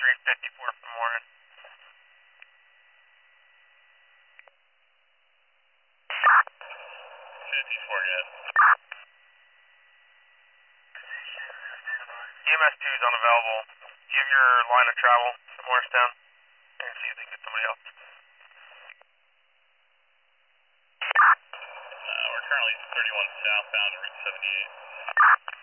354 for the morning. 54, yes. EMS 2 is unavailable. Do you have your line of travel to Morristown? And see if they can get somebody else. We're currently 31 southbound to Route 78.